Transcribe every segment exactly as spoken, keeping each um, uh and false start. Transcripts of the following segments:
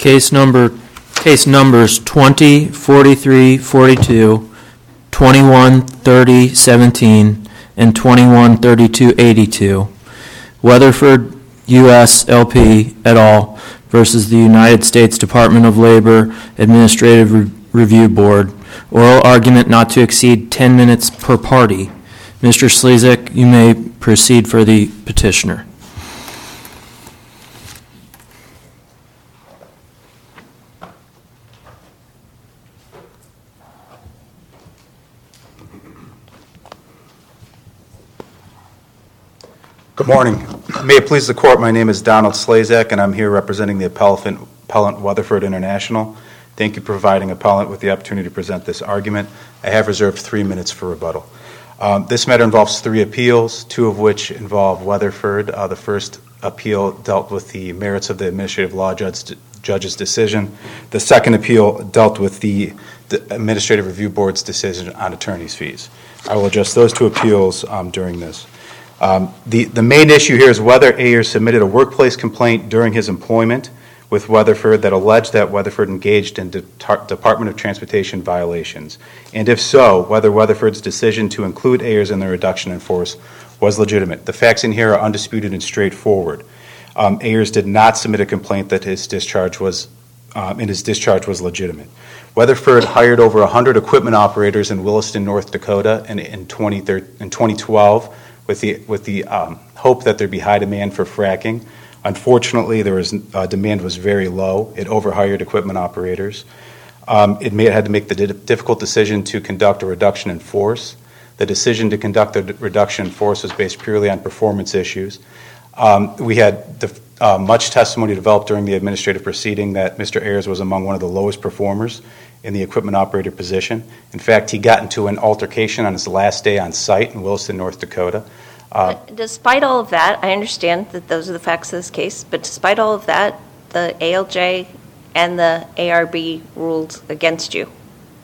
Case number, case numbers twenty, forty-three, forty-two, twenty-one, thirty, seventeen, and twenty-one, thirty-two, eighty-two. Weatherford U S L P et al. Versus the United States Department of Labor Administrative Re- Review Board. Oral argument not to exceed ten minutes per party. Mister Slezak, you may proceed for the petitioner. Good morning. May it please the Court, my name is Donald Slezak, and I'm here representing the appellant, appellant Weatherford International. Thank you for providing appellant with the opportunity to present this argument. I have reserved three minutes for rebuttal. Um, this matter involves three appeals, two of which involve Weatherford. Uh, the first appeal dealt with the merits of the administrative law judge, judge's decision. The second appeal dealt with the, the Administrative Review Board's decision on attorney's fees. I will address those two appeals um, during this. Um, the, the main issue here is whether Ayers submitted a workplace complaint during his employment with Weatherford that alleged that Weatherford engaged in De- Department of Transportation violations, and if so, whether Weatherford's decision to include Ayers in the reduction in force was legitimate. The facts in here are undisputed and straightforward. Um, Ayers did not submit a complaint that his discharge was, um, and his discharge was legitimate. Weatherford hired over one hundred equipment operators in Williston, North Dakota, in, in, twenty in twenty twelve. with the with the um, hope that there'd be high demand for fracking. Unfortunately, there was uh, demand was very low. It overhired equipment operators. Um, it made, had to make the di- difficult decision to conduct a reduction in force. The decision to conduct the reduction in force was based purely on performance issues. Um, we had the, uh, much testimony developed during the administrative proceeding that Mister Ayers was among one of the lowest performers in the equipment operator position. In fact, he got into an altercation on his last day on site in Williston, North Dakota. Uh, despite all of that, I understand that those are the facts of this case, but despite all of that, the A L J and the A R B ruled against you.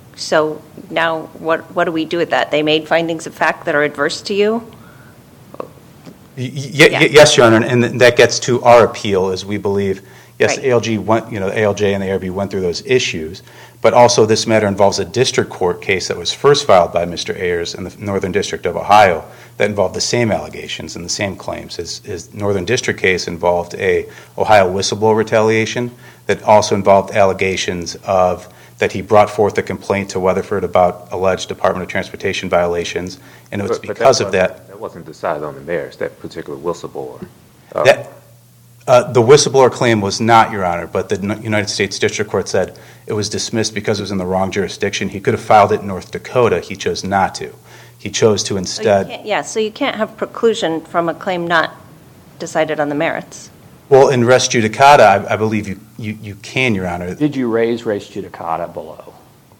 So now what what do we do with that? They made findings of fact that are adverse to you? y- y- yeah. Yes, Your Honor, and that gets to our appeal, as we believe, yes, right. A L G went, you know, A L J and the A R B went through those issues, but also this matter involves a district court case that was first filed by Mister Ayers in the Northern District of Ohio that involved the same allegations and the same claims. His, his Northern District case involved a Ohio whistleblower retaliation that also involved allegations of that he brought forth a complaint to Weatherford about alleged Department of Transportation violations, and it was but, because but that of that... That wasn't decided on the merits, that particular whistleblower. Uh, that, Uh, the whistleblower claim was not, Your Honor, but the United States District Court said it was dismissed because it was in the wrong jurisdiction. He could have filed it in North Dakota. He chose not to. He chose to instead... So yeah, so you can't have preclusion from a claim not decided on the merits. Well, in res judicata, I, I believe you, you, you can, Your Honor. Did you raise res judicata below?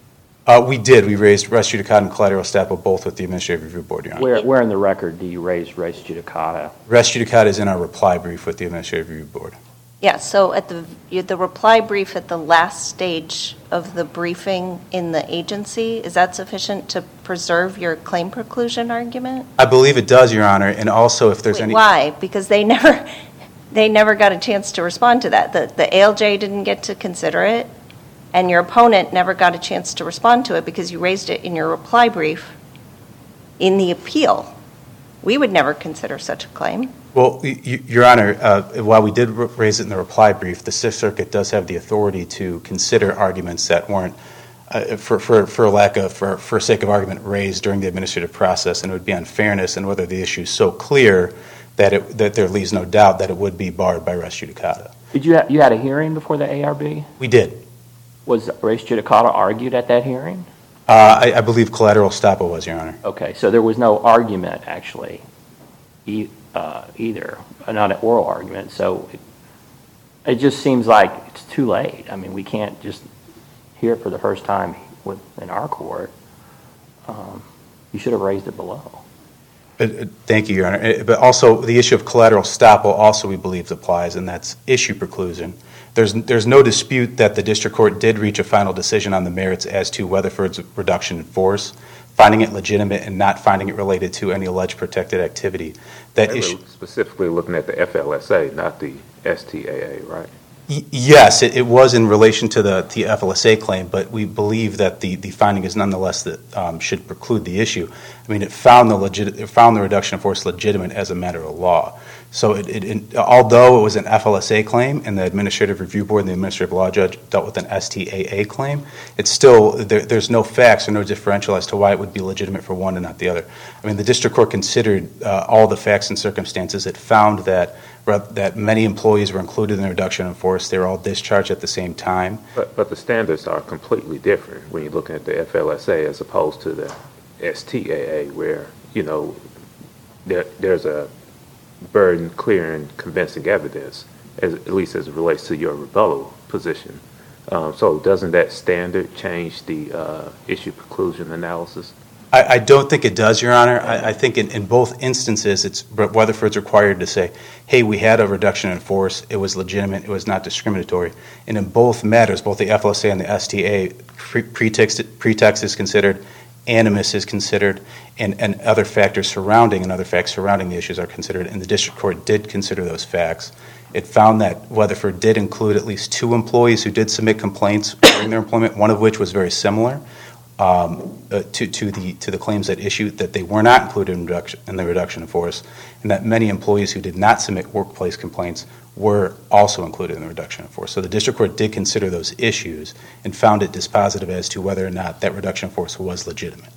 Uh, we did. We raised res judicata and collateral estoppel both with the Administrative Review Board, Your Honor. Where, where in the record do you raise res judicata? Res judicata is in our reply brief with the Administrative Review Board. Yeah, so at the the reply brief at the last stage of the briefing in the agency, is that sufficient to preserve your claim preclusion argument? I believe it does, Your Honor, and also if there's Wait, any... Why? Because they never they never got a chance to respond to that. The, the A L J didn't get to consider it, and your opponent never got a chance to respond to it because you raised it in your reply brief in the appeal. We would never consider such a claim. Well, y- Your Honor, uh, while we did r- raise it in the reply brief, the Sixth Circuit does have the authority to consider arguments that weren't, uh, for, for, for lack of, for, for sake of argument, raised during the administrative process, and it would be unfairness and whether the issue is so clear that it, that there leaves no doubt that it would be barred by res judicata. Did you ha- you had a hearing before the A R B? We did. Was res judicata argued at that hearing? Uh, I, I believe collateral estoppel was, Your Honor. Okay, so there was no argument actually, e- uh, either, uh, not an oral argument. So it, it just seems like it's too late. I mean, we can't just hear it for the first time with, in our court. Um, you should have raised it below. Uh, uh, thank you, Your Honor. Uh, but also, the issue of collateral estoppel also we believe applies, and that's issue preclusion. There's there's no dispute that the district court did reach a final decision on the merits as to Weatherford's reduction in force, finding it legitimate and not finding it related to any alleged protected activity. That they issue were specifically looking at the F L S A, not the S T A A, right? Y- Yes, it, it was in relation to the, the F L S A claim, but we believe that the, the finding is nonetheless that um, should preclude the issue. I mean, it found the legit, it found the reduction of force legitimate as a matter of law. So it, it, it, although it was an F L S A claim and the Administrative Review Board and the Administrative Law Judge dealt with an S T A A claim, it's still, there, there's no facts or no differential as to why it would be legitimate for one and not the other. I mean, the district court considered uh, all the facts and circumstances. It found that that many employees were included in the reduction in force. They were all discharged at the same time. But, but the standards are completely different when you're looking at the F L S A as opposed to the S T A A, where, you know, there, there's a burden, clear and convincing evidence, as, at least as it relates to your rebuttal position. Um, so doesn't that standard change the uh, issue preclusion analysis? I, I don't think it does, Your Honor. I, I think in, in both instances, it's Weatherford's required to say, hey, we had a reduction in force, it was legitimate, it was not discriminatory. And in both matters, both the F L S A and the S T A, pre- pretext, pretext is considered, animus is considered, and, and other factors surrounding and other facts surrounding the issues are considered, and the district court did consider those facts. It found that Weatherford did include at least two employees who did submit complaints during their employment, one of which was very similar. Um, uh, to, to the to the claims at issue, that they were not included in, reduction, in the reduction in force, and that many employees who did not submit workplace complaints were also included in the reduction in force. So the district court did consider those issues and found it dispositive as to whether or not that reduction in force was legitimate.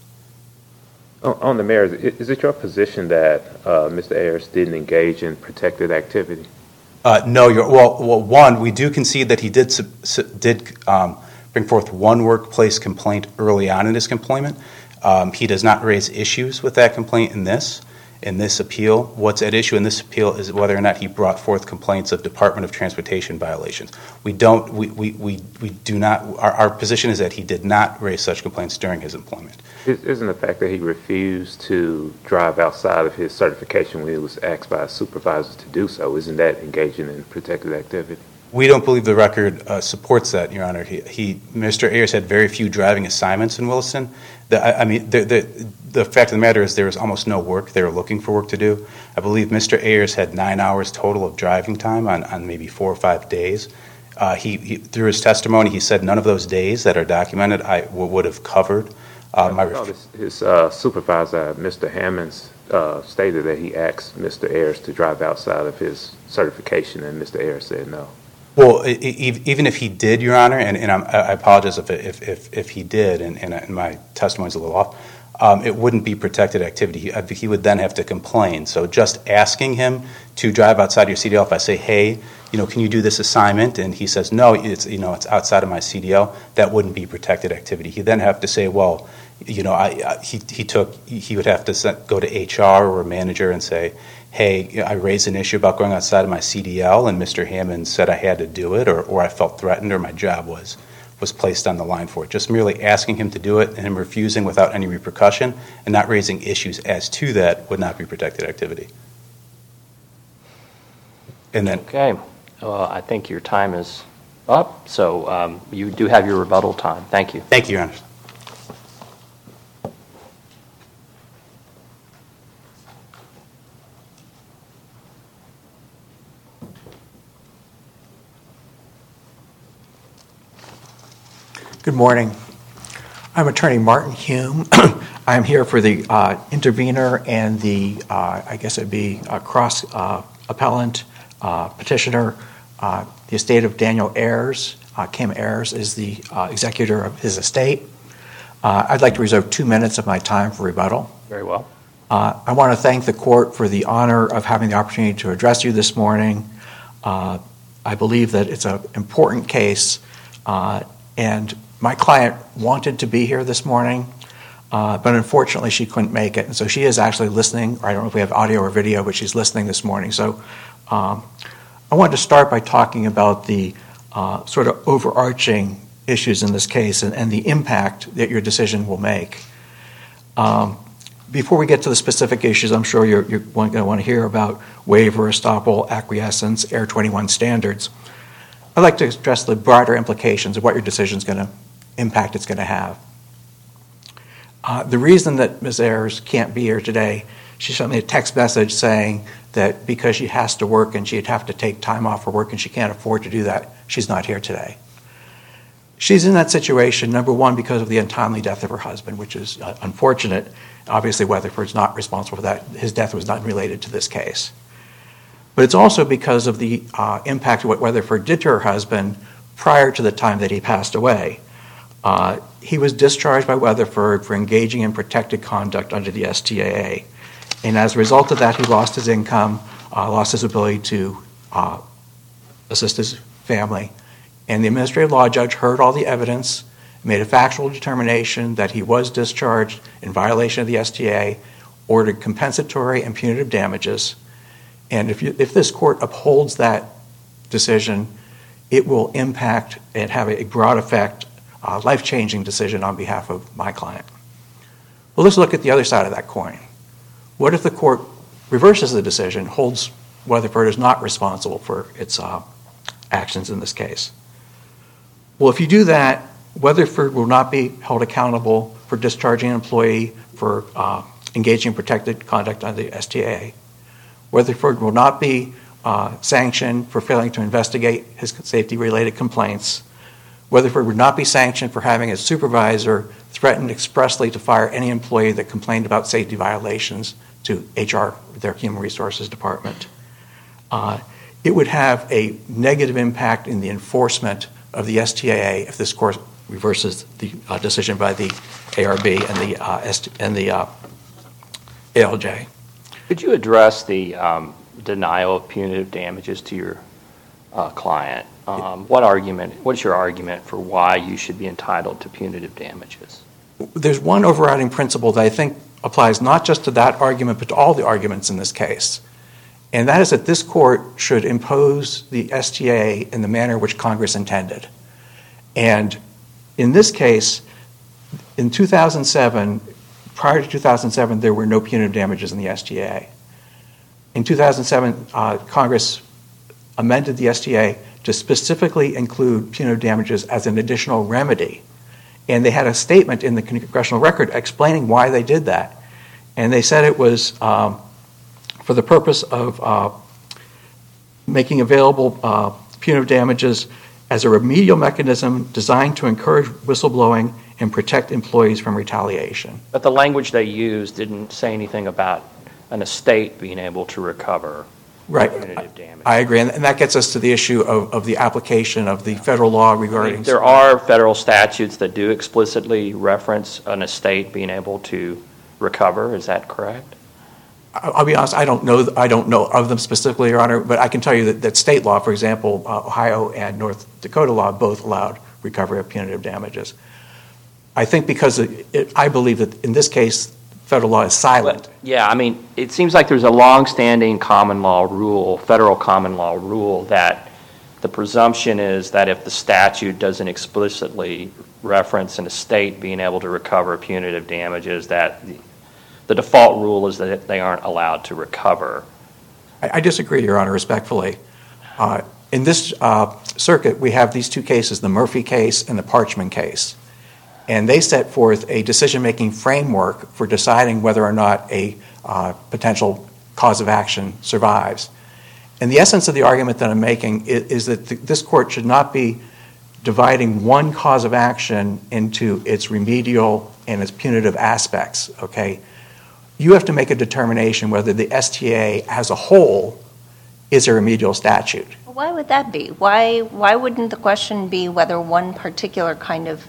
On, on the merits, is it your position that uh, Mister Ayers didn't engage in protected activity? Uh, no, you're, well, well, one, we do concede that he did sub, sub, did. Um, bring forth one workplace complaint early on in his employment. Um, he does not raise issues with that complaint in this, in this appeal. What's at issue in this appeal is whether or not he brought forth complaints of Department of Transportation violations. We don't, we, we, we, we do not, our, our position is that he did not raise such complaints during his employment. Isn't the fact that he refused to drive outside of his certification when he was asked by his supervisors to do so, isn't that engaging in protected activity? We don't believe the record uh, supports that, Your Honor. He, he, Mister Ayers had very few driving assignments in Williston. The, I, I mean, the, the, the fact of the matter is there was almost no work. They were looking for work to do. I believe Mister Ayers had nine hours total of driving time on, on maybe four or five days. Uh, he, he, through his testimony, he said none of those days that are documented I w- would have covered. Uh, my ref- his his uh, supervisor, Mister Hammonds, uh, stated that he asked Mister Ayers to drive outside of his certification, and Mister Ayers said no. Well, even if he did, Your Honor, and, and I apologize if, if, if, if he did, and, and my testimony is a little off, um, it wouldn't be protected activity. He, he would then have to complain. So just asking him to drive outside your C D L, if I say, hey, you know, can you do this assignment? And he says, no, it's, you know, it's outside of my C D L, that wouldn't be protected activity. He'd then have to say, well, you know, I, I, he, he took, he would have to send, go to H R or a manager and say, hey, I raised an issue about going outside of my C D L, and Mister Hammond said I had to do it, or, or I felt threatened, or my job was was placed on the line for it. Just merely asking him to do it and him refusing without any repercussion and not raising issues as to that would not be protected activity. And then, okay, well, I think your time is up, so um, you do have your rebuttal time. Thank you. Thank you, Your Honor. Good morning. I'm Attorney Martin Hume. I'm here for the uh, intervener and the, uh, I guess it'd be a cross uh, appellant uh, petitioner. Uh, the estate of Daniel Ayers, uh, Kim Ayers, is the uh, executor of his estate. Uh, I'd like to reserve two minutes of my time for rebuttal. Very well. Uh, I want to thank the court for the honor of having the opportunity to address you this morning. Uh, I believe that it's an important case, uh, and my client wanted to be here this morning, uh, but unfortunately she couldn't make it. And so she is actually listening, or I don't know if we have audio or video, but she's listening this morning. So um, I wanted to start by talking about the uh, sort of overarching issues in this case and, and the impact that your decision will make. Um, before we get to the specific issues, I'm sure you're, you're going to want to hear about waiver, estoppel, acquiescence, Air twenty-one standards. I'd like to address the broader implications of what your decision is going to impact it's going to have. Uh, the reason that Miz Ayers can't be here today, she sent me a text message saying that because she has to work and she'd have to take time off for work and she can't afford to do that, she's not here today. She's in that situation, number one, because of the untimely death of her husband, which is uh, unfortunate. Obviously, Weatherford's not responsible for that. His death was not related to this case. But it's also because of the uh, impact of what Weatherford did to her husband prior to the time that he passed away. Uh, he was discharged by Weatherford for engaging in protected conduct under the S T A A. And as a result of that, he lost his income, uh, lost his ability to uh, assist his family. And the administrative law judge heard all the evidence, made a factual determination that he was discharged in violation of the S T A A, ordered compensatory and punitive damages. And if, you, if this court upholds that decision, it will impact and have a broad effect, uh, life-changing decision on behalf of my client. Well, let's look at the other side of that coin. What if the court reverses the decision, holds Weatherford is not responsible for its uh, actions in this case? Well, if you do that, Weatherford will not be held accountable for discharging an employee for uh, engaging in protected conduct under the S T A A. Weatherford will not be uh, sanctioned for failing to investigate his safety-related complaints. Weatherford would not be sanctioned for having his supervisor threaten expressly to fire any employee that complained about safety violations to H R, their Human Resources Department. Uh, it would have a negative impact in the enforcement of the S T A A if this court reverses the uh, decision by the A R B and the uh, S- and the uh, A L J. Could you address the um, denial of punitive damages to your uh, client? Um, what argument? What's your argument for why you should be entitled to punitive damages? There's one overriding principle that I think applies not just to that argument but to all the arguments in this case. And that is that this court should impose the S T A A in the manner which Congress intended. And in this case, in two thousand seven, prior to two thousand seven, there were no punitive damages in the S T A A. In two thousand seven, uh, Congress amended the S T A A to specifically include punitive damages as an additional remedy. And they had a statement in the congressional record explaining why they did that. And they said it was um, for the purpose of uh, making available uh, punitive damages as a remedial mechanism designed to encourage whistleblowing and protect employees from retaliation. But the language they used didn't say anything about an estate being able to recover Right. punitive damages. I agree. And that gets us to the issue of, of the application of the federal law regarding... There are federal statutes that do explicitly reference an estate being able to recover. Is that correct? I'll be honest, I don't know I don't know of them specifically, Your Honor, but I can tell you that, that state law, for example, uh, Ohio and North Dakota law both allowed recovery of punitive damages. I think because it, it, I believe that in this case, federal law is silent. But, yeah, I mean, it seems like there's a long-standing common law rule, federal common law rule, that the presumption is that if the statute doesn't explicitly reference an estate being able to recover punitive damages, that the, the default rule is that they aren't allowed to recover. I, I disagree, Your Honor, respectfully. Uh, in this uh, circuit, we have these two cases, the Murphy case and the Parchman case. And they set forth a decision-making framework for deciding whether or not a uh, potential cause of action survives. And the essence of the argument that I'm making is, is that th- this court should not be dividing one cause of action into its remedial and its punitive aspects, okay? You have to make a determination whether the S T A A as a whole is a remedial statute. Why would that be? Why, why wouldn't the question be whether one particular kind of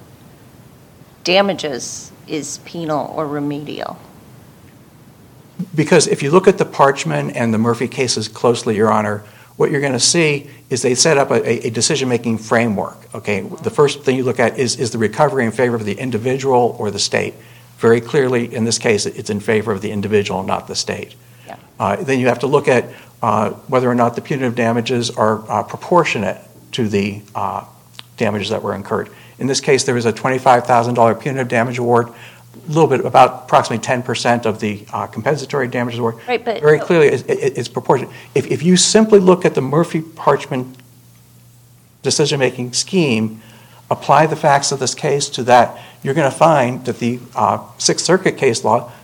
damages is penal or remedial? Because if you look at the Parchman and the Murphy cases closely, Your Honor, what you're going to see is they set up a, a decision-making framework. Okay, the first thing you look at is, is the recovery in favor of the individual or the state. Very clearly, in this case, it's in favor of the individual, not the state. Yeah. Uh, then you have to look at uh, whether or not the punitive damages are uh, proportionate to the uh, damages that were incurred. In this case, there was a twenty-five thousand dollars punitive damage award, a little bit, about approximately ten percent of the uh, compensatory damages award. Right, but very clearly, it's, it's proportionate. If, if you simply look at the Murphy-Parchman decision-making scheme, apply the facts of this case to that, you're going to find that the uh, Sixth Circuit case law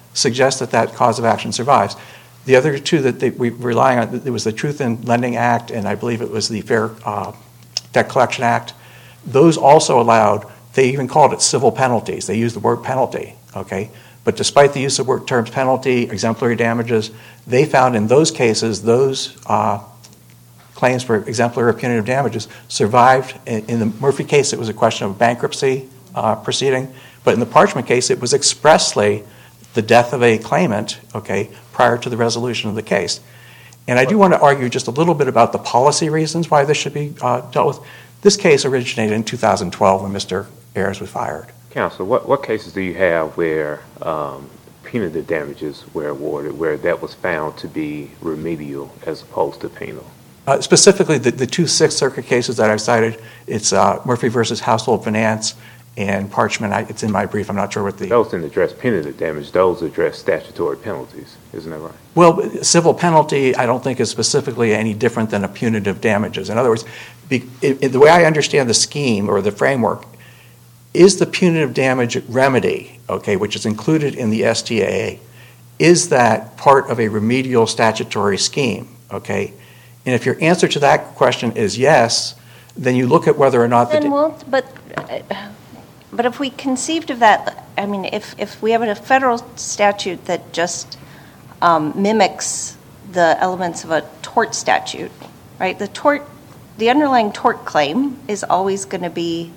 suggests that that cause of action survives. The other two that they, we were relying on, it was the Truth in Lending Act, and I believe it was the Fair uh, Debt Collection Act. Those also allowed, they even called it civil penalties. They used the word penalty, okay? But despite the use of word terms penalty, exemplary damages, they found in those cases, those uh, claims for exemplary or punitive damages survived. In, in the Murphy case, it was a question of bankruptcy uh, proceeding, but in the Parchment case, it was expressly the death of a claimant, okay, prior to the resolution of the case. And I do want to argue just a little bit about the policy reasons why this should be uh, dealt with. This case originated in two thousand twelve when Mister Ayers was fired. Counsel, what, what cases do you have where um, punitive damages were awarded, where that was found to be remedial as opposed to penal? Uh, specifically, the, the two Sixth Circuit cases that I've cited, it's uh, Murphy versus Household Finance and Parchment. I, it's in my brief. I'm not sure what the... Those didn't address punitive damage. Those address statutory penalties. Isn't that right? Well, civil penalty, I don't think is specifically any different than a punitive damages. In other words, be, it, it, the way I understand the scheme or the framework is the punitive damage remedy, okay, which is included in the S T A A, is that part of a remedial statutory scheme, okay? And if your answer to that question is yes, then you look at whether or not Then the... we'll, but, uh, but if we conceived of that, I mean, if, if we have a federal statute that just um, mimics the elements of a tort statute, right? The tort, the underlying tort claim is always going to be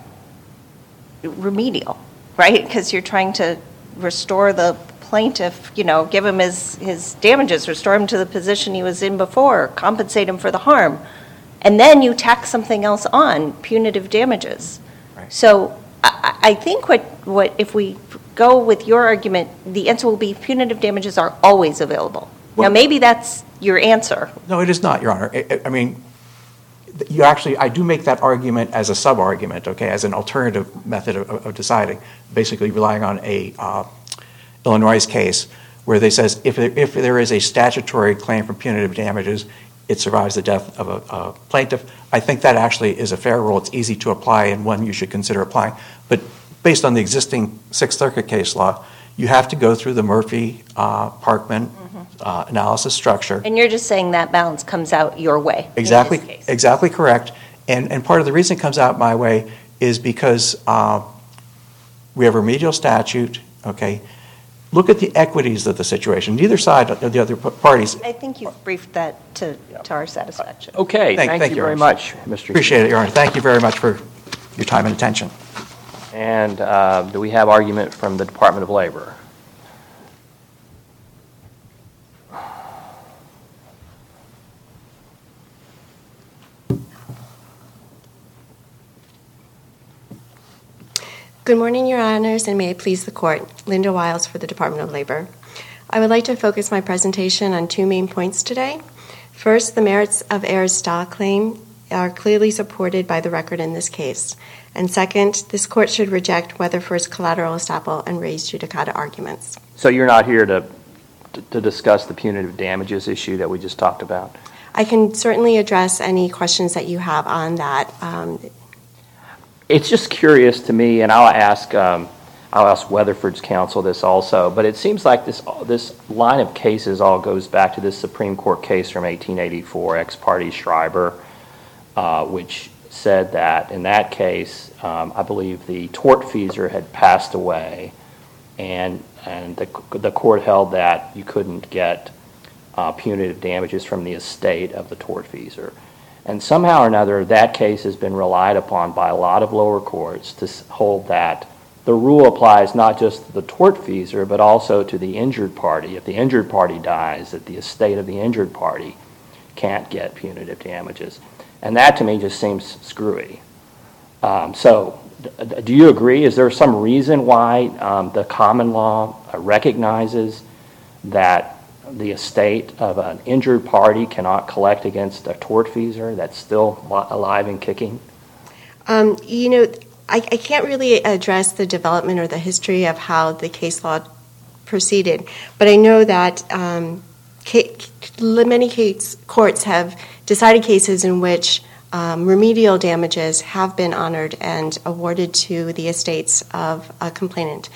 remedial, right? Because you're trying to restore the plaintiff, you know, give him his, his damages, restore him to the position he was in before, compensate him for the harm. And then you tack something else on, punitive damages. Right. So I, I think what, what if we go with your argument, the answer will be punitive damages are always available. Well, now, maybe that's your answer. No, it is not, Your Honor. I, I mean, you actually, I do make that argument as a sub-argument, okay, as an alternative method of, of deciding, basically relying on a uh, Illinois case where they says if there, if there is a statutory claim for punitive damages, it survives the death of a, a plaintiff. I think that actually is a fair rule. It's easy to apply and one you should consider applying. But based on the existing Sixth Circuit case law, you have to go through the Murphy uh, Parchman mm-hmm. uh, analysis structure. And you're just saying that balance comes out your way. Exactly, in this case. exactly correct. And and part of the reason it comes out my way is because uh, we have a remedial statute. Okay, look at the equities of the situation. Neither side of the other parties. I think you've briefed that to, to our satisfaction. Okay, Thank- thank thank you you, very Your much, Mister Appreciate it, Your Honor. Thank you very much for your time and attention. And uh, do we have argument from the Department of Labor? Good morning, Your Honors, and may it please the Court. Linda Wiles for the Department of Labor. I would like to focus my presentation on two main points today. First, the merits of Ayers' stock claim are clearly supported by the record in this case. And second, this Court should reject Weatherford's collateral estoppel and res judicata arguments. So you're not here to, to, to discuss the punitive damages issue that we just talked about? I can certainly address any questions that you have on that. Um, It's just curious to me, and I'll ask um, I'll ask Weatherford's counsel this also, but it seems like this this line of cases all goes back to this Supreme Court case from eighteen eighty-four, ex parte Schreiber, uh, which said that in that case, um, I believe the tortfeasor had passed away, and and the the court held that you couldn't get uh, punitive damages from the estate of the tortfeasor. And somehow or another, that case has been relied upon by a lot of lower courts to hold that the rule applies not just to the tortfeasor, but also to the injured party. If the injured party dies, that the estate of the injured party can't get punitive damages. And that, to me, just seems screwy. Um, so, d- do you agree? Is there some reason why um, the common law recognizes that the estate of an injured party cannot collect against a tortfeasor that's still alive and kicking? Um, you know, I, I can't really address the development or the history of how the case law proceeded, but I know that um, ca- many case courts have decided cases in which um, remedial damages have been honored and awarded to the estates of a complainant.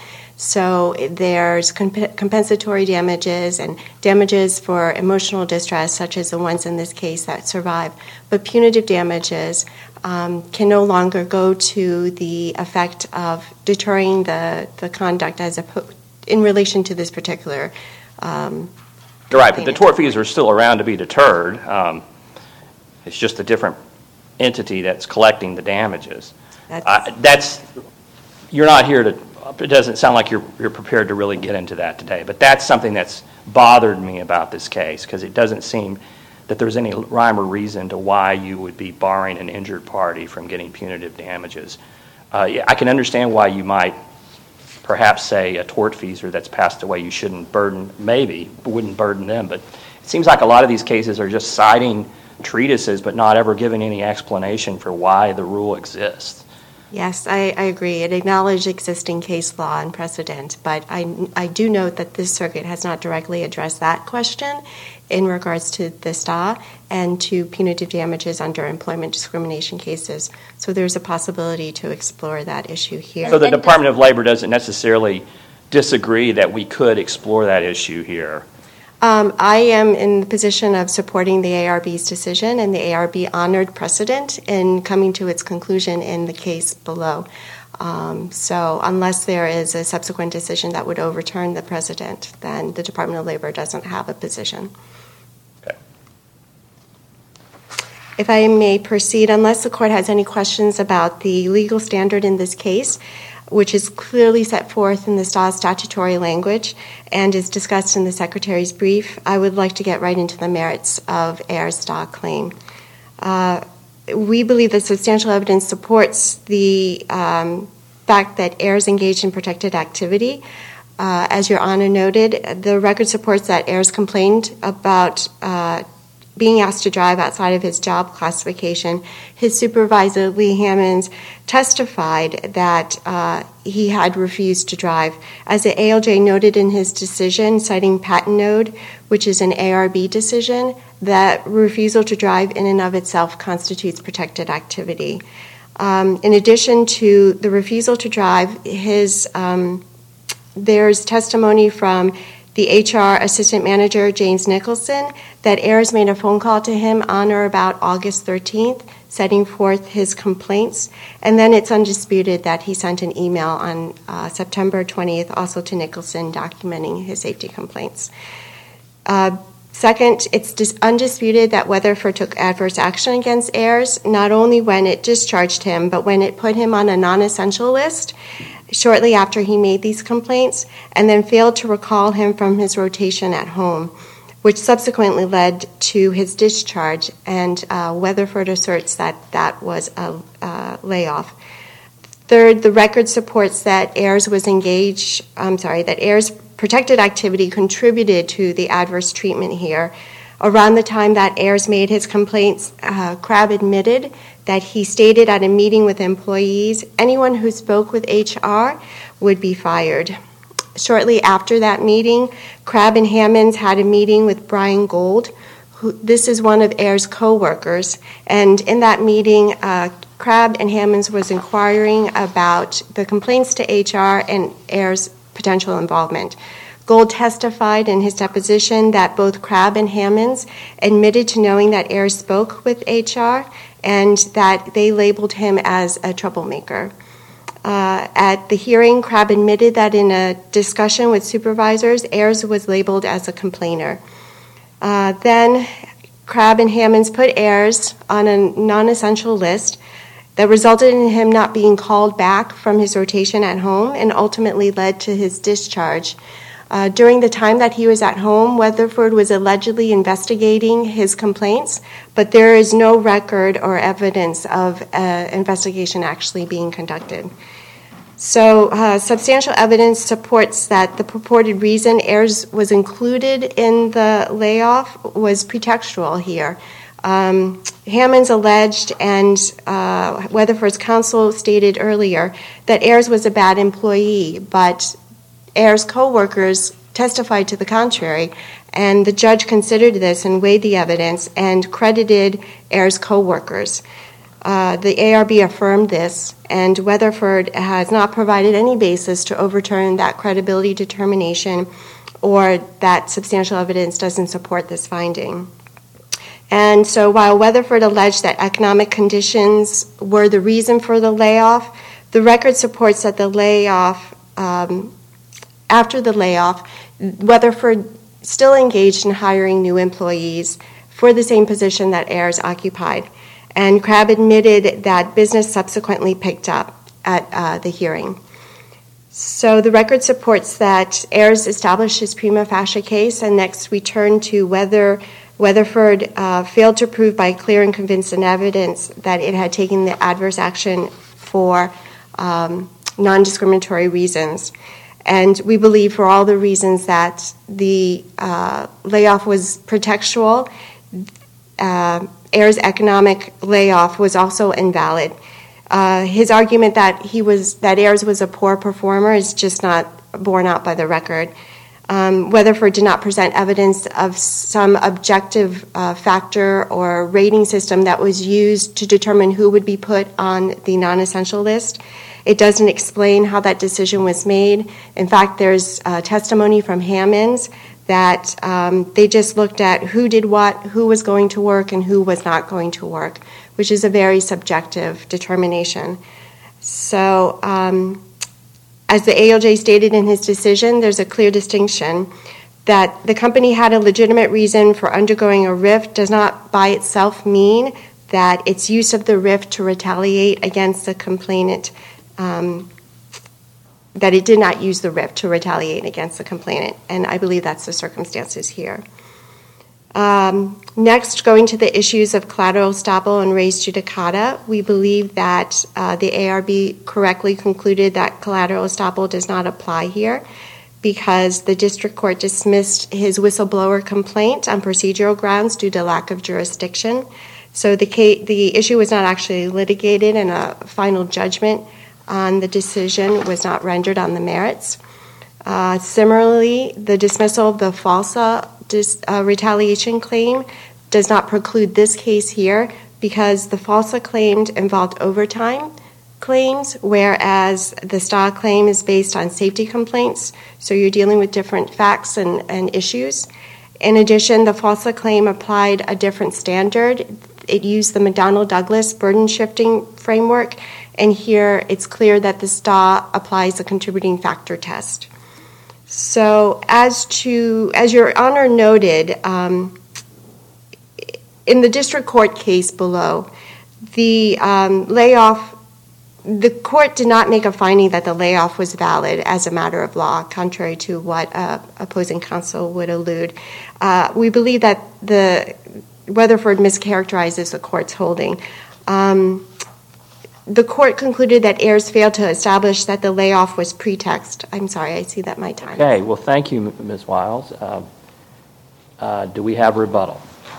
So there's comp- compensatory damages and damages for emotional distress, such as the ones in this case that survive. But punitive damages um, can no longer go to the effect of deterring the, the conduct as a, in relation to this particular um, You're right, but the tortfeasors are still around to be deterred. Um, it's just a different entity that's collecting the damages. That's, Uh, that's, you're not here to, it doesn't sound like you're, you're prepared to really get into that today, but that's something that's bothered me about this case, because it doesn't seem that there's any rhyme or reason to why you would be barring an injured party from getting punitive damages. Uh, yeah, I can understand why you might perhaps say a tortfeasor that's passed away, you shouldn't burden, maybe, wouldn't burden them, but it seems like a lot of these cases are just citing treatises but not ever giving any explanation for why the rule exists. Yes, I, I agree. It acknowledged existing case law and precedent, but I, I do note that this circuit has not directly addressed that question in regards to the S T A and to punitive damages under employment discrimination cases. So there's a possibility to explore that issue here. So the Department of Labor doesn't necessarily disagree that we could explore that issue here. Um, I am in the position of supporting the A R B's decision, and the A R B honored precedent in coming to its conclusion in the case below. Um, so unless there is a subsequent decision that would overturn the precedent, then the Department of Labor doesn't have a position. Okay. If I may proceed, unless the court has any questions about the legal standard in this case, which is clearly set forth in the S T A statutory language and is discussed in the Secretary's brief, I would like to get right into the merits of A R's S T A claim. Uh, we believe that substantial evidence supports the um, fact that A R's engaged in protected activity. Uh, as Your Honor noted, the record supports that A R's complained about uh, being asked to drive outside of his job classification. His supervisor, Lee Hammonds, testified that uh, he had refused to drive. As the A L J noted in his decision, citing Patent Node, which is an A R B decision, that refusal to drive in and of itself constitutes protected activity. Um, in addition to the refusal to drive, his um, there's testimony from the H R Assistant Manager, James Nicholson, that A R's made a phone call to him on or about August thirteenth, setting forth his complaints. And then it's undisputed that he sent an email on uh, September twentieth, also to Nicholson, documenting his safety complaints. Uh, second, it's dis- undisputed that Weatherford took adverse action against A R's, not only when it discharged him, but when it put him on a non-essential list shortly after he made these complaints, and then failed to recall him from his rotation at home, which subsequently led to his discharge, and uh, Weatherford asserts that that was a uh, layoff. Third, the record supports that A R's was engaged, I'm sorry, that A R's protected activity contributed to the adverse treatment here. Around the time that A R's made his complaints, uh, Crabb admitted that he stated at a meeting with employees, anyone who spoke with H R would be fired. Shortly after that meeting, Crabb and Hammonds had a meeting with Brian Gold. Who, this is one of A R's co-workers, and in that meeting, uh, Crabb and Hammonds was inquiring about the complaints to H R and A R's potential involvement. Gold testified in his deposition that both Crabb and Hammonds admitted to knowing that A R spoke with H R and that they labeled him as a troublemaker. Uh, at the hearing, Crabb admitted that in a discussion with supervisors, A R was labeled as a complainer. Uh, then Crabb and Hammonds put A R on a non-essential list that resulted in him not being called back from his rotation at home and ultimately led to his discharge. Uh, during the time that he was at home, Weatherford was allegedly investigating his complaints, but there is no record or evidence of an investigation actually being conducted. So uh, substantial evidence supports that the purported reason A R was included in the layoff was pretextual here. Um, Hammonds alleged, and uh, Weatherford's counsel stated earlier, that A R was a bad employee, but A R's co-workers testified to the contrary, and the judge considered this and weighed the evidence and credited A R's co-workers. Uh, the A R B affirmed this, and Weatherford has not provided any basis to overturn that credibility determination or that substantial evidence doesn't support this finding. And so while Weatherford alleged that economic conditions were the reason for the layoff, the record supports that the layoff, um, after the layoff, Weatherford still engaged in hiring new employees for the same position that Ayers occupied. And Crabb admitted that business subsequently picked up at uh, the hearing. So the record supports that Ayers established his prima facie case, and next we turn to whether Weatherford uh, failed to prove by clear and convincing evidence that it had taken the adverse action for um, non-discriminatory reasons. And we believe for all the reasons that the uh, layoff was pretextual, uh, Ayers' economic layoff was also invalid. Uh, his argument that he was that Ayers was a poor performer is just not borne out by the record. Um, Weatherford did not present evidence of some objective uh, factor or rating system that was used to determine who would be put on the non-essential list. It doesn't explain how that decision was made. In fact, there's uh, testimony from Hammonds that um, they just looked at who did what, who was going to work, and who was not going to work, which is a very subjective determination. So, um, as the A L J stated in his decision, there's a clear distinction that the company had a legitimate reason for undergoing a R I F does not by itself mean that its use of the R I F to retaliate against the complainant, um, that it did not use the R I F to retaliate against the complainant, and I believe that's the circumstances here. Um, next, going to the issues of collateral estoppel and res judicata, we believe that uh, the A R B correctly concluded that collateral estoppel does not apply here because the district court dismissed his whistleblower complaint on procedural grounds due to lack of jurisdiction. So the case, the issue was not actually litigated, and a final judgment on the decision was not rendered on the merits. Uh, similarly, the dismissal of the FALSA dis, uh, retaliation claim does not preclude this case here because the FALSA claim involved overtime claims, whereas the S T A claim is based on safety complaints, so you're dealing with different facts and, and issues. In addition, the FALSA claim applied a different standard. It used the McDonnell-Douglas burden-shifting framework, and here it's clear that the S T A applies a contributing factor test. So as to, as Your Honor noted, um, in the district court case below, the um, layoff, the court did not make a finding that the layoff was valid as a matter of law, contrary to what uh, opposing counsel would allude. Uh, we believe that the Weatherford mischaracterizes the court's holding. Um, The court concluded that Ayers failed to establish that the layoff was pretext. I'm sorry, I see that my time. Okay, well, thank you, Miz Wiles. Uh, uh, do we have rebuttal?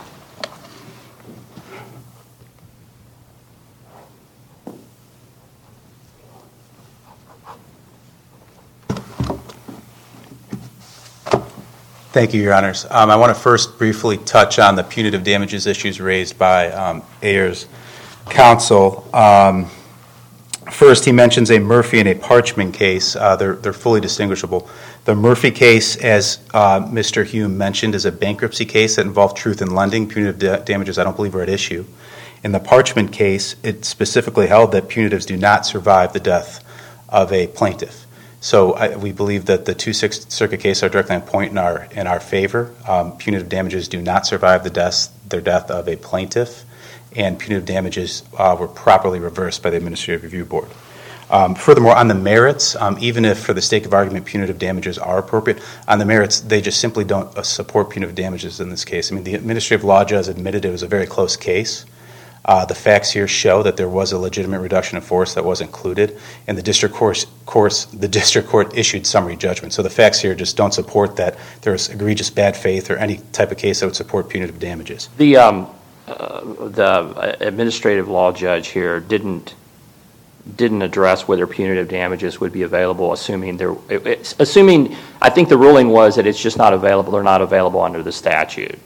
Thank you, Your Honors. Um, I want to first briefly touch on the punitive damages issues raised by um, Ayers' counsel. Um, first, he mentions a Murphy and a Parchman case. Uh, they're, they're fully distinguishable. The Murphy case, as uh, Mister Hume mentioned, is a bankruptcy case that involved truth in lending. Punitive da- damages, I don't believe, are at issue. In the Parchman case, it specifically held that punitives do not survive the death of a plaintiff. So I, we believe that the two Sixth Circuit cases are directly on point in our in our favor. Um, punitive damages do not survive the death their death of a plaintiff, and punitive damages uh, were properly reversed by the Administrative Review Board. Um, furthermore, on the merits, um, even if for the sake of argument punitive damages are appropriate, on the merits they just simply don't uh, support punitive damages in this case. I mean, the Administrative Law Judge admitted it was a very close case. Uh, the facts here show that there was a legitimate reduction of force that was included, and the district course, course the district court issued summary judgment. So the facts here just don't support that there's egregious bad faith or any type of case that would support punitive damages. The um, uh, the administrative law judge here didn't didn't address whether punitive damages would be available, assuming there. Assuming, I think the ruling was that it's just not available or not available under the statute.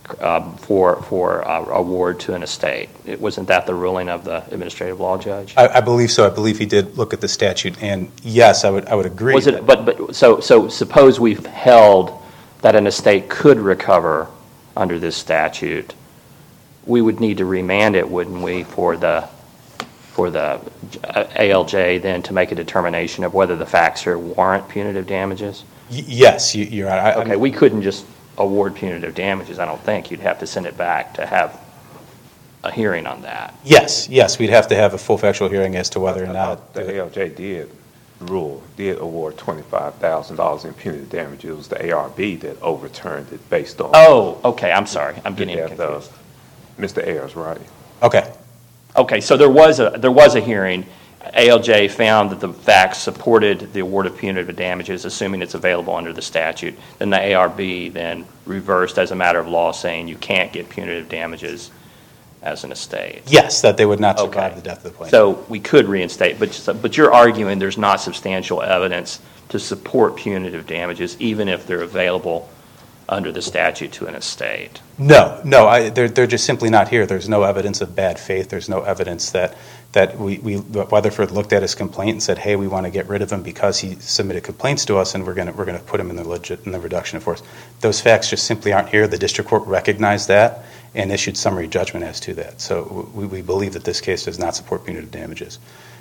um, for, for uh, award to an estate. It, wasn't that the ruling of the administrative law judge? I, I believe so. I believe he did look at the statute, and yes, I would I would agree. Was it, but, but, so, so suppose we've held that an estate could recover under this statute, we would need to remand it, wouldn't we, for the for the A L J then to make a determination of whether the facts here warrant punitive damages? Y- yes, you, you're right. I, Okay, I'm- we couldn't just award punitive damages, I don't think. You'd have to send it back to have a hearing on that. Yes, yes, we'd have to have a full factual hearing as to whether or not. The A L J did rule, did award twenty-five thousand dollars in punitive damages. It was the A R B that overturned it based on. Oh, okay, I'm sorry, I'm getting Yeah, the- confused. Mister Ayers, right? Okay. Okay, so there was a, there was a hearing. A L J found that the facts supported the award of punitive damages, assuming it's available under the statute. Then the A R B then reversed as a matter of law, saying you can't get punitive damages as an estate. Yes, that they would not survive Okay. the death of the plaintiff. So we could reinstate, but, but you're arguing there's not substantial evidence to support punitive damages, even if they're available under the statute to an estate. No, no, I, they're, they're just simply not here. There's no evidence of bad faith. There's no evidence that, that we, we Weatherford looked at his complaint and said, hey, we want to get rid of him because he submitted complaints to us, and we're going to we're going to put him in the legit in the reduction of force. Those facts just simply aren't here. The district court recognized that and issued summary judgment as to that. So we, we believe that this case does not support punitive damages.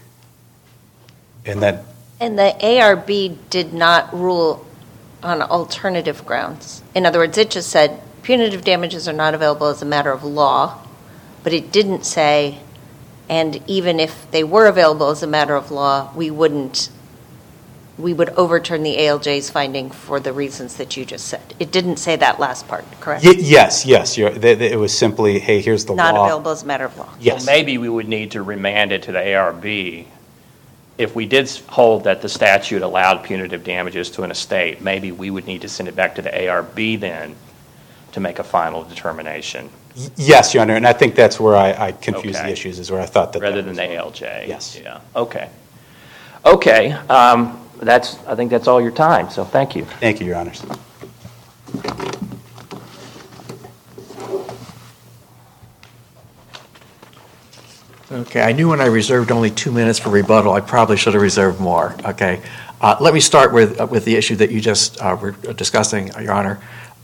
And that And the A R B did not rule on alternative grounds. In other words, it just said punitive damages are not available as a matter of law, but it didn't say, and even if they were available as a matter of law, we wouldn't, we would overturn the A L J's finding for the reasons that you just said. It didn't say that last part, correct? y- yes, yes, you're, they, they, it was simply, hey, here's the Not law. available as a matter of law. Yes. So maybe we would need to remand it to the A R B. If we did hold that the statute allowed punitive damages to an estate, maybe we would need to send it back to the A R B then to make a final determination, Y- Yes, Your Honor, and I think that's where I, I confused the Okay. issues, is where I thought that. rather that than was- the A L J. Yes. Yeah, okay. Okay, um, that's, I think that's all your time, so thank you. Thank you, Your Honors. Okay, I knew when I reserved only two minutes for rebuttal, I probably should have reserved more, okay? Uh, Let me start with, uh, with the issue that you just uh, were discussing, Your Honor.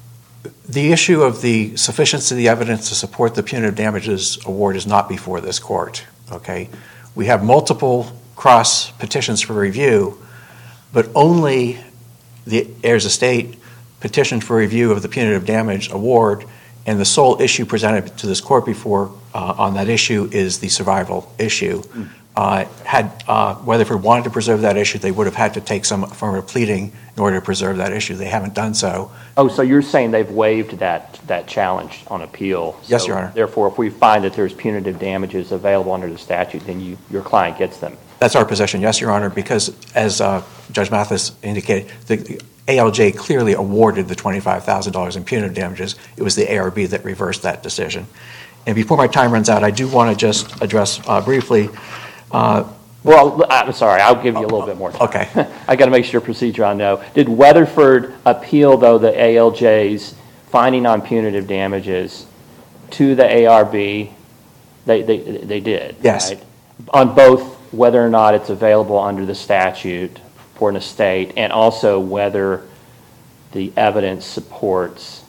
The issue of the sufficiency of the evidence to support the punitive damages award is not before this court, okay? We have multiple cross petitions for review, but only the heirs estate petitioned for review of the punitive damage award, and the sole issue presented to this court before uh, on that issue is the survival issue. Uh, had uh, Weatherford wanted to preserve that issue, they would have had to take some affirmative pleading in order to preserve that issue. They haven't done so. Oh, so you're saying they've waived that, that challenge on appeal? Yes, So Your Honor. Therefore, if we find that there's punitive damages available under the statute, then you, your client gets them? That's our position, yes, Your Honor, because as uh, Judge Mathis indicated, the A L J clearly awarded the twenty-five thousand dollars in punitive damages. It was the A R B that reversed that decision. And before my time runs out, I do want to just address uh, briefly. Uh, Well, I'm sorry, I'll give you a little bit more time. Okay. I got to make sure procedure I know. Did Weatherford appeal, though, the A L J's finding on punitive damages to the A R B? They, they, they did, Yes. right? On both whether or not it's available under the statute for an estate, and also whether the evidence supports,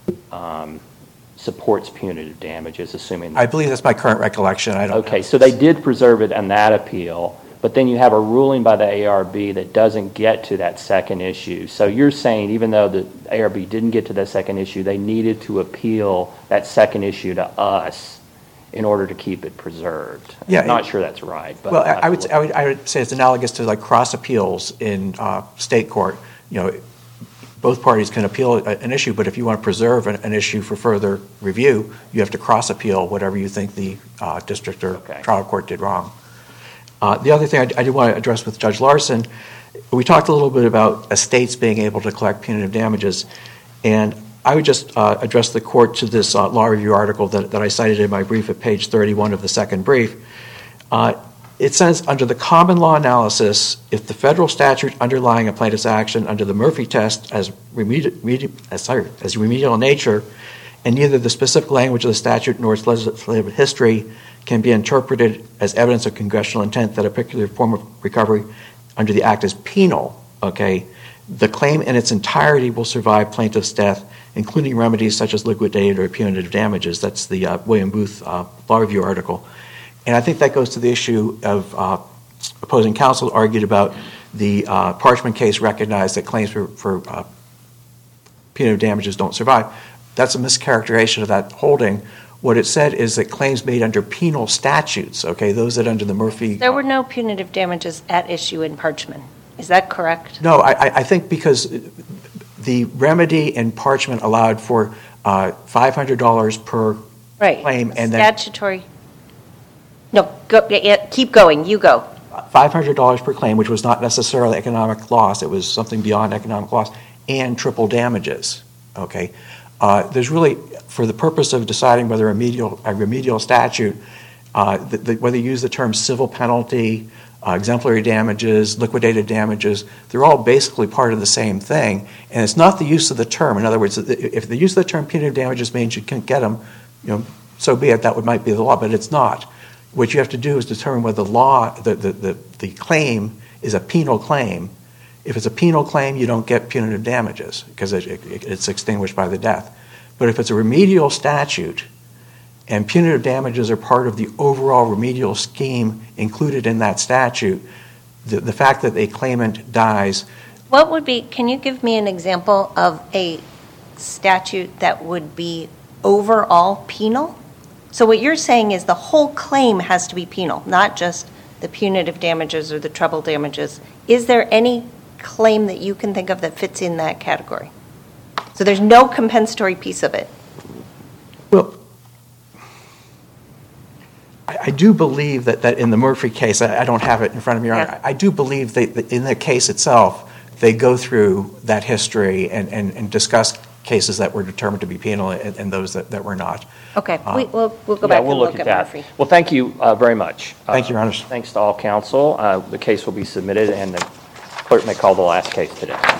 um, supports punitive damages, assuming. I believe that's my current recollection. I don't Okay, know. so they did preserve it on that appeal, but then you have a ruling by the A R B that doesn't get to that second issue. So you're saying even though the A R B didn't get to that second issue, they needed to appeal that second issue to us in order to keep it preserved? Yeah, I'm not it- sure that's right. But Well, I'll I have I would, to I look. would, I would say it's analogous to like cross appeals in uh, state court. You know, both parties can appeal a- an issue, but if you want to preserve an, an issue for further review, you have to cross appeal whatever you think the uh, district or Okay. trial court did wrong. Uh, the other thing I, I did want to address with Judge Larson, we talked a little bit about estates being able to collect punitive damages, and I would just uh, address the court to this uh, law review article that, that I cited in my brief at page thirty-one of the second brief. Uh, it says, under the common law analysis, if the federal statute underlying a plaintiff's action under the Murphy test as remedial, as, sorry, as remedial in nature and neither the specific language of the statute nor its legislative history can be interpreted as evidence of congressional intent that a particular form of recovery under the Act is penal, okay? The claim in its entirety will survive plaintiff's death, including remedies such as liquidated or punitive damages. That's the uh, William Booth uh, Law Review article. And I think that goes to the issue of uh, opposing counsel argued about the uh, Parchman case recognized that claims for, for uh, punitive damages don't survive. That's a mischaracterization of that holding. What it said is that claims made under penal statutes, okay, those that under the Murphy... There were no punitive damages at issue in Parchman. Is that correct? No, I, I think because the remedy in Parchman allowed for uh, five hundred dollars per right. claim, and then statutory. No, go, yeah, keep going. You go. five hundred dollars per claim, which was not necessarily economic loss. It was something beyond economic loss, and triple damages. Okay, uh, there's really, for the purpose of deciding whether a remedial, a remedial statute, uh, the, the, whether you use the term civil penalty, Uh, exemplary damages, liquidated damages, they're all basically part of the same thing. And it's not the use of the term. In other words, if the use of the term punitive damages means you can't get them, you know, so be it, that would might be the law, but it's not. What you have to do is determine whether the law, the, the, the, the claim is a penal claim. If it's a penal claim, you don't get punitive damages because it, it, it's extinguished by the death. But if it's a remedial statute, and punitive damages are part of the overall remedial scheme included in that statute, the, the fact that a claimant dies. What would be, can you give me an example of a statute that would be overall penal? So what you're saying is the whole claim has to be penal, not just the punitive damages or the treble damages. Is there any claim that you can think of that fits in that category? So there's no compensatory piece of it. Well, I do believe that, that in the Murphy case, I, I don't have it in front of me, Your Honor, Yeah. I, I do believe they, that in the case itself, they go through that history and, and, and discuss cases that were determined to be penal and, and those that, that were not. Okay, Um, we, we'll, we'll go Yeah, back we'll and look look at at that. Murphy. Well, thank you uh, very much. Thank you, Your Uh, Honors. Thanks to all counsel. Uh, The case will be submitted, and the clerk may call the last case today.